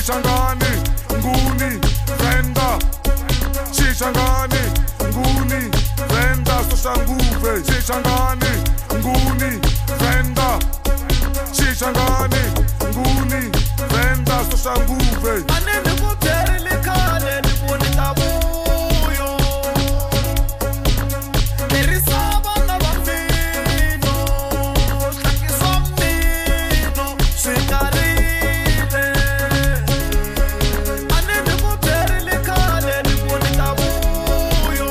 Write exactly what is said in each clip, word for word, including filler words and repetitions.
Shishangani, Nguni, Venda, Shishangani, Nguni, Venda, Soshanguve, Shishangani, Nguni, Venda, Shishangani, Nguni, Venda, Soshanguve. Anene kupere likale nibone tabuyo. Erisaba na bafino, taki somnino, sikarile. Anene kupere likale nibone tabuyo.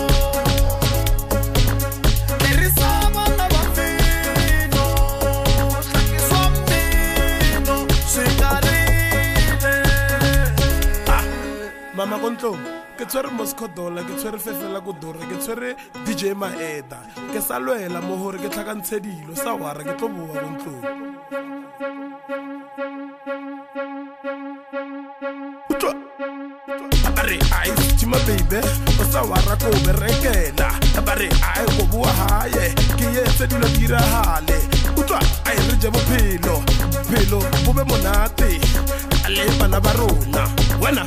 Erisaba na bafino, taki somnino, sikarile. Mama Kontlo, ke tshwere Moscodola, ke tshwere Fefela Kudura, ke tshwere D J Maeda, ke sa lwela mo hore ke tlhakantshe dilo sa wara ke tlo boa Kontlo. Utwa abare ai chima baby, o sa wara ko berekela, abare ai go bua haye, ke yetse dilo dira hale. Utwa ai re je bophelo, bophelo bo be monate, ale bana ba rona. Wena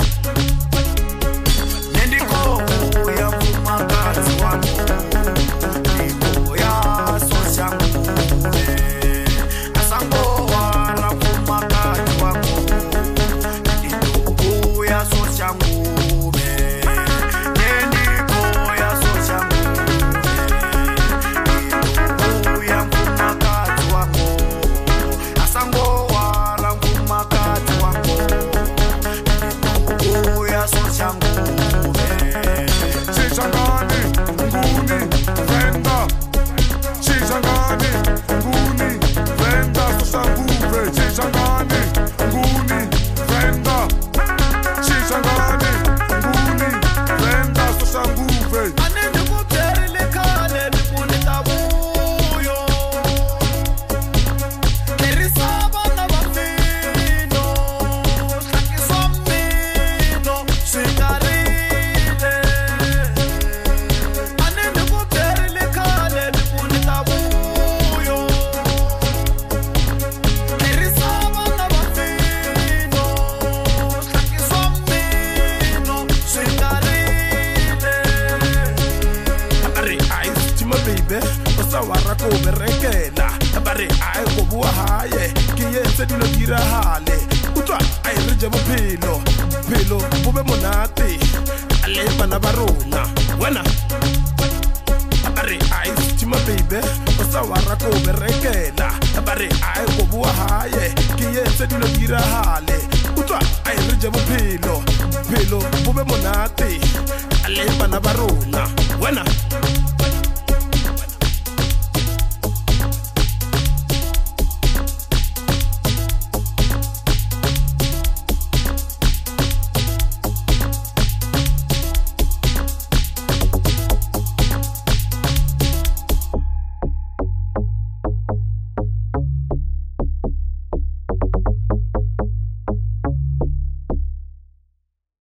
wara ko berekela, abare ai go bua haye, ke yetse dilo dira hale. Utwa ai re je bophelo, bophelo bo be monate, ale bana ba rona. Wena abare ai chima baby, o sa wara ko berekela, abare ai go bua haye, ke yetse dilo dira hale. Utwa ai re je bophelo, bophelo bo be monate, ale bana ba rona.